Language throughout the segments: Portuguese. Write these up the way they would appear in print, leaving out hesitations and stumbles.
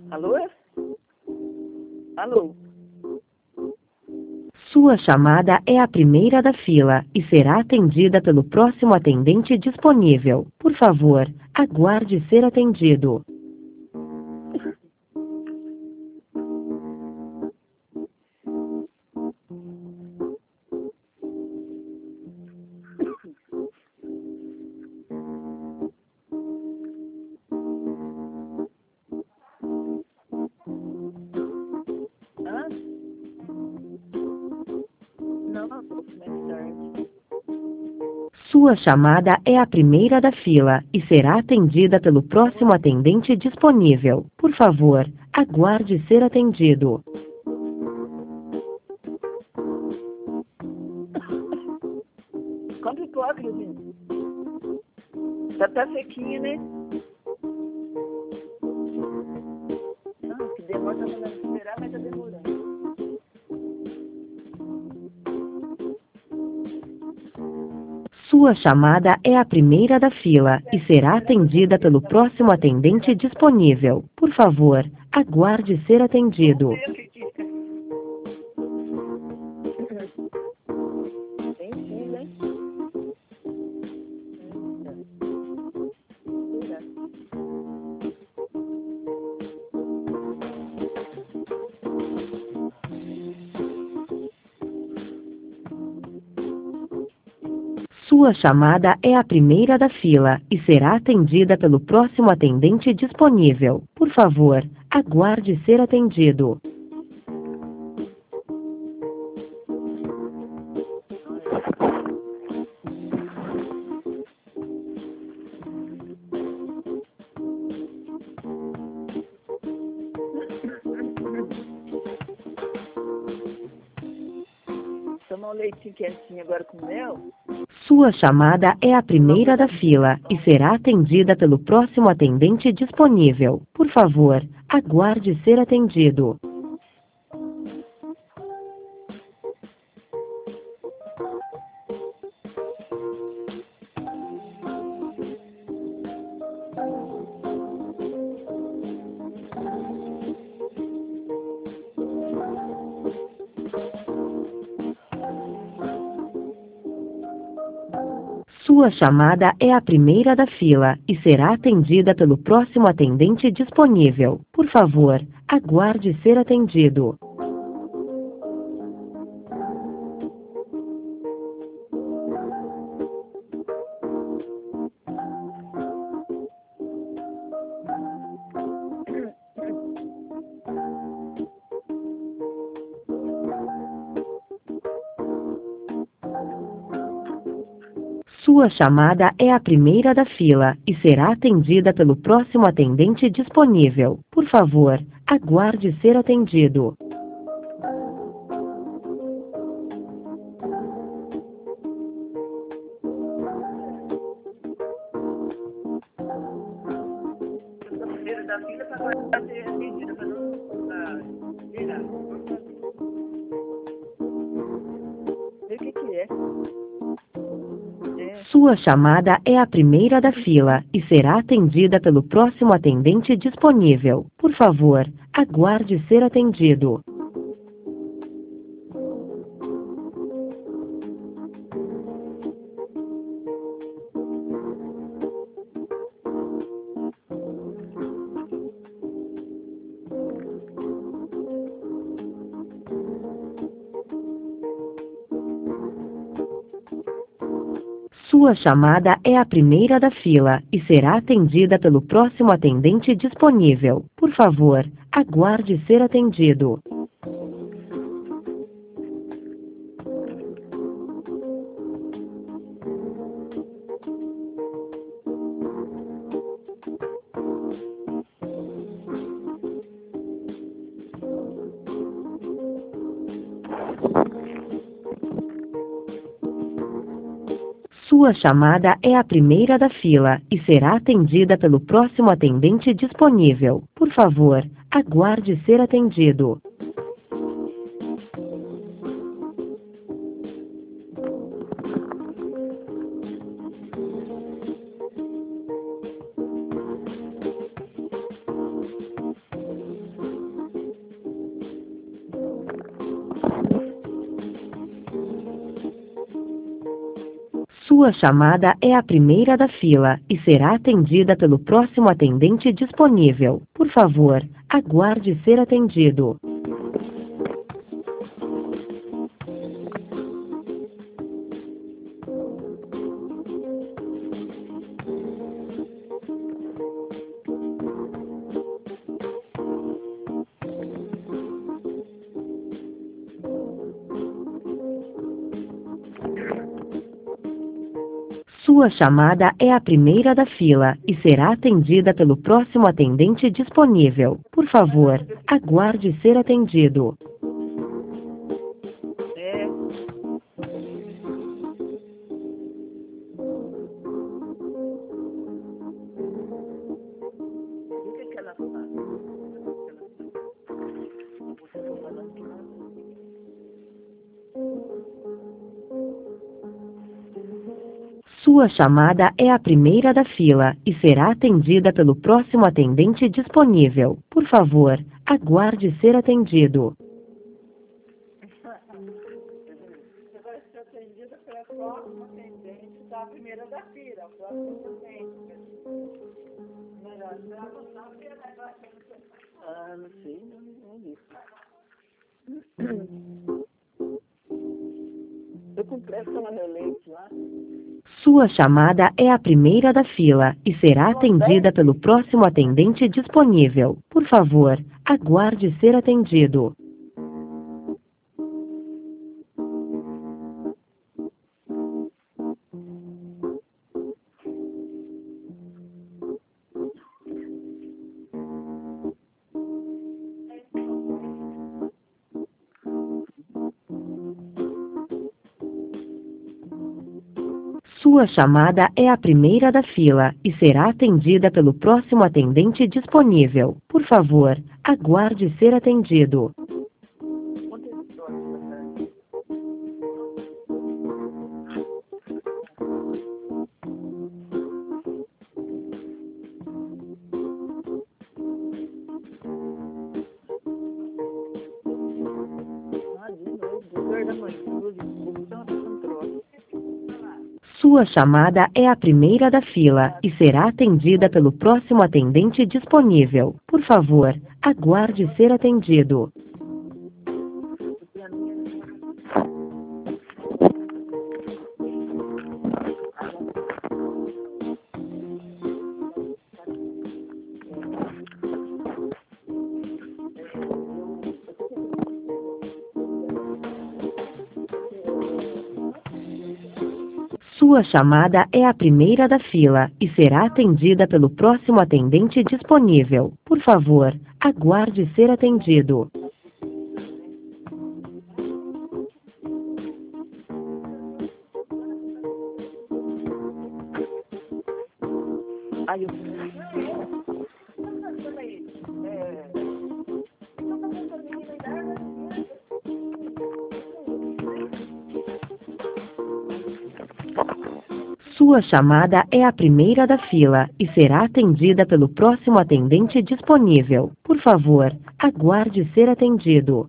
Alô? Alô? Sua chamada é a primeira da fila e será atendida pelo próximo atendente disponível. Por favor, aguarde ser atendido. Hã? Não, mais tarde. Sua chamada é a primeira da fila e será atendida pelo próximo atendente disponível. Por favor, aguarde ser atendido. Compre pipoca, Luzinho. Tá sequinha, né? Não, que demora, tá mandando esperar, mas tá demorando. Sua chamada é a primeira da fila e será atendida pelo próximo atendente disponível. Por favor, aguarde ser atendido. Tem fila, hein? Sua chamada é a primeira da fila e será atendida pelo próximo atendente disponível. Por favor, aguarde ser atendido. Tomar um leitinho quentinho agora com mel? Sua chamada é a primeira da fila e será atendida pelo próximo atendente disponível. Por favor, aguarde ser atendido. Sua chamada é a primeira da fila e será atendida pelo próximo atendente disponível. Por favor, aguarde ser atendido. Sua chamada é a primeira da fila e será atendida pelo próximo atendente disponível. Por favor, aguarde ser atendido. Eu sou primeiro da fila para agora ser atendida, para não virar. Vê o que é. Sua chamada é a primeira da fila e será atendida pelo próximo atendente disponível. Por favor, aguarde ser atendido. Sua chamada é a primeira da fila e será atendida pelo próximo atendente disponível. Por favor, aguarde ser atendido. Sua chamada é a primeira da fila e será atendida pelo próximo atendente disponível. Por favor, aguarde ser atendido. Sua chamada é a primeira da fila e será atendida pelo próximo atendente disponível. Por favor, aguarde ser atendido. Sua chamada é a primeira da fila e será atendida pelo próximo atendente disponível. Por favor, aguarde ser atendido. É. O que ela faz? Você não falando que não. Sua chamada é a primeira da fila e será atendida pelo próximo atendente disponível. Por favor, aguarde ser atendido. Você vai ser atendida pela próxima atendente da primeira da fila, o próximo atendente. Melhor, você vai avançar porque vai ser. Ah, não sei, não vi. Eu completo uma relente lá. Sua chamada é a primeira da fila e será atendida pelo próximo atendente disponível. Por favor, aguarde ser atendido. Sua chamada é a primeira da fila e será atendida pelo próximo atendente disponível. Por favor, aguarde ser atendido. Sua chamada é a primeira da fila e será atendida pelo próximo atendente disponível. Por favor, aguarde ser atendido. Sua chamada é a primeira da fila e será atendida pelo próximo atendente disponível. Por favor, aguarde ser atendido. Aí eu Sua chamada é a primeira da fila e será atendida pelo próximo atendente disponível. Por favor, aguarde ser atendido.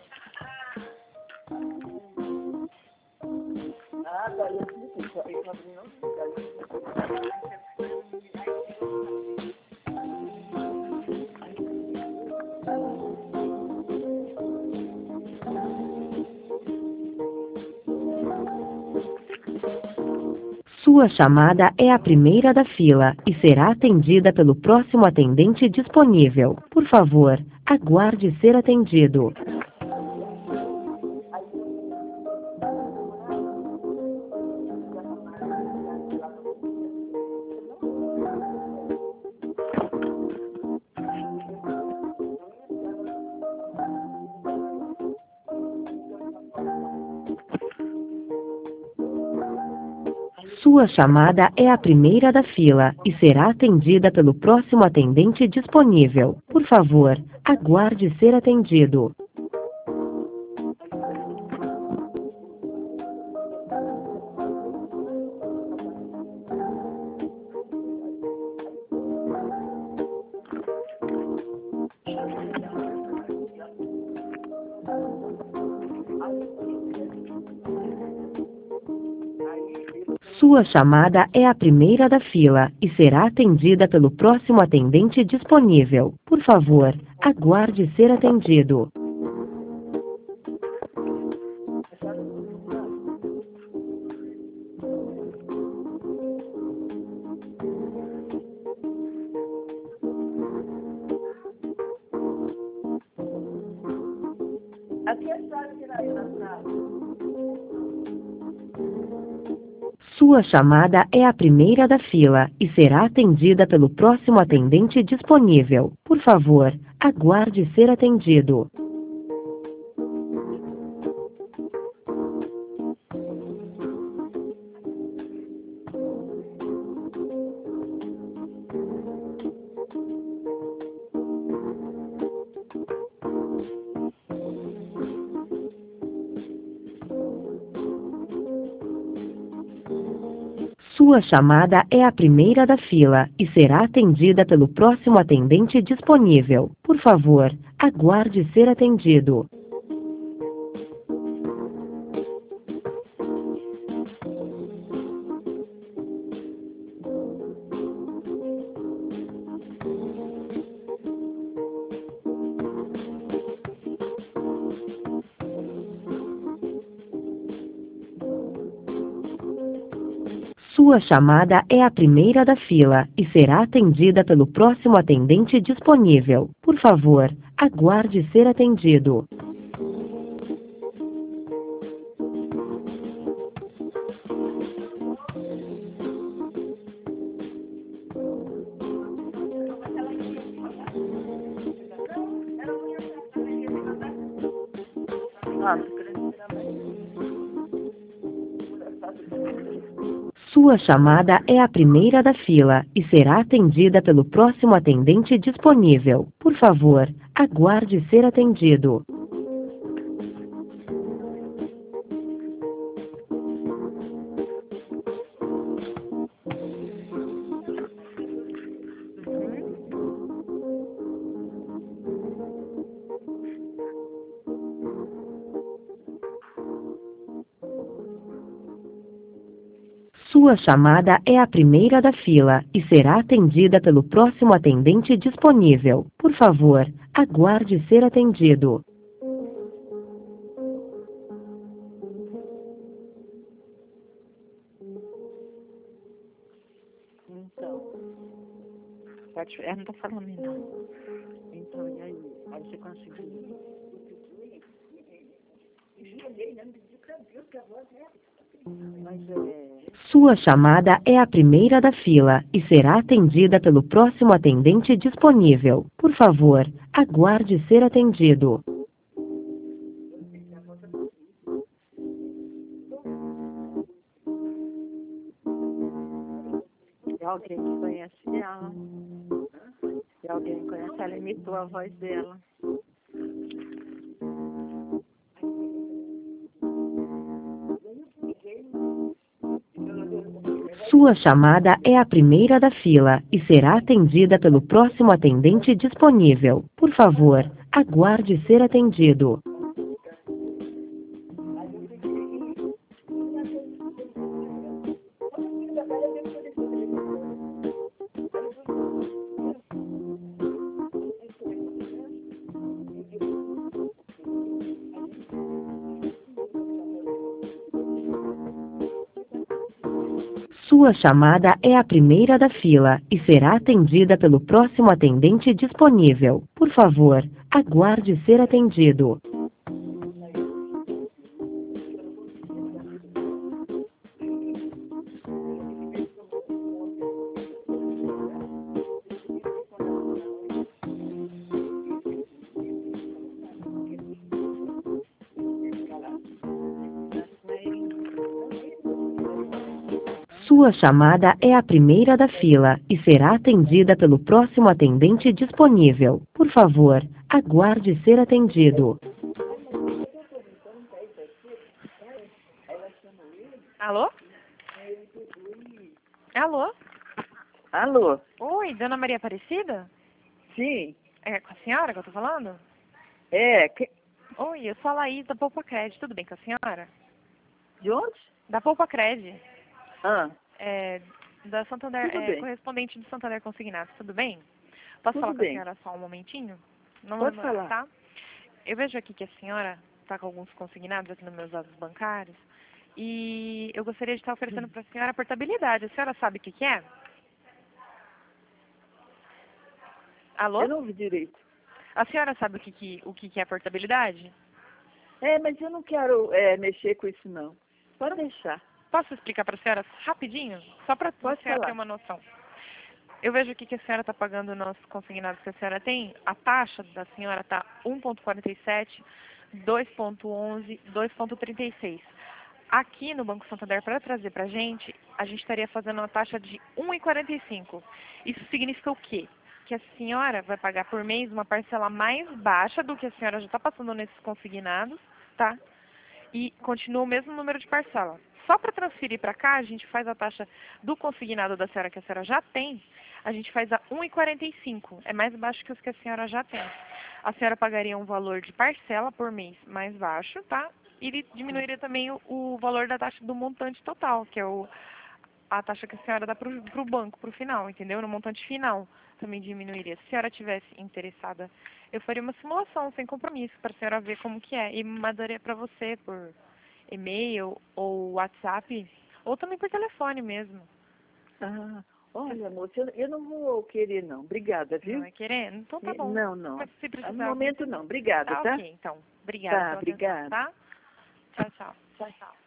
Sua chamada é a primeira da fila e será atendida pelo próximo atendente disponível. Por favor, aguarde ser atendido. Sua chamada é a primeira da fila e será atendida pelo próximo atendente disponível. Por favor, aguarde ser atendido. Sua chamada é a primeira da fila e será atendida pelo próximo atendente disponível. Por favor, aguarde ser atendido. Aqui é só tirar aí na sala. Sua chamada é a primeira da fila e será atendida pelo próximo atendente disponível. Por favor, aguarde ser atendido. Sua chamada é a primeira da fila e será atendida pelo próximo atendente disponível. Por favor, aguarde ser atendido. Sua chamada é a primeira da fila e será atendida pelo próximo atendente disponível. Por favor, aguarde ser atendido. Sua chamada é a primeira da fila e será atendida pelo próximo atendente disponível. Por favor, aguarde ser atendido. Sua chamada é a primeira da fila e será atendida pelo próximo atendente disponível. Por favor, aguarde ser atendido. Então, ela não tá falando ainda. Então, e aí? Aí você conseguiu? Mas Sua chamada é a primeira da fila e será atendida pelo próximo atendente disponível. Por favor, aguarde ser atendido. é alguém que conhece ela. Se alguém conhece, ela imitou a voz dela. Sua chamada é a primeira da fila e será atendida pelo próximo atendente disponível. Por favor, aguarde ser atendido. Sua chamada é a primeira da fila e será atendida pelo próximo atendente disponível. Por favor, aguarde ser atendido. Sua chamada é a primeira da fila e será atendida pelo próximo atendente disponível. Por favor, aguarde ser atendido. Alô? Alô? Alô? Oi, Dona Maria Aparecida? Sim. É com a senhora que eu tô falando? Oi, eu sou a Laís da Poupa Cred. Tudo bem com a senhora? De onde? Da Poupa Cred. Ah, Da Santander, Tudo bem. correspondente de Santander Consignados, tudo bem? Posso Tudo falar com bem. a senhora só um momentinho? Não Pode vou demorar, falar. tá? Eu vejo aqui que a senhora está com alguns consignados aqui nos meus dados bancários e eu gostaria de estar oferecendo para a senhora a portabilidade. A senhora sabe o que que é? Alô? eu não ouvi direito. A senhora sabe o que que é a portabilidade? Mas eu não quero mexer com isso, não. Pode deixar. Posso explicar para a senhora rapidinho? Só para a Pode senhora falar. ter uma noção. Eu vejo aqui que a senhora está pagando nos consignados que a senhora tem. A taxa da senhora está 1,47, 2,11, 2,36. Aqui no Banco Santander, para trazer para a gente estaria fazendo uma taxa de 1,45. Isso significa o quê? Que a senhora vai pagar por mês uma parcela mais baixa do que a senhora já está passando nesses consignados, tá? E continua o mesmo número de parcela. Só para transferir para cá, a gente faz a taxa do consignado da senhora que a senhora já tem, a gente faz a 1,45. É mais baixo que os que a senhora já tem. A senhora pagaria um valor de parcela por mês mais baixo, tá? E ele diminuiria também o valor da taxa do montante total, que é a taxa que a senhora dá para o banco, para o final, entendeu? No montante final também diminuiria. Se a senhora tivesse interessada, eu faria uma simulação sem compromisso para a senhora ver como que é. E mandaria para você por e-mail ou WhatsApp, ou também por telefone mesmo. Ah, olha, moça, eu não vou querer, não. Obrigada, viu? Não é querendo? Então tá bom. Não, não. Mas se precisar, No momento, não. Obrigada, tá tá? ok, então. Obrigada Tá, pela atenção, obrigada. tá? Tchau, tchau. Tchau, tchau.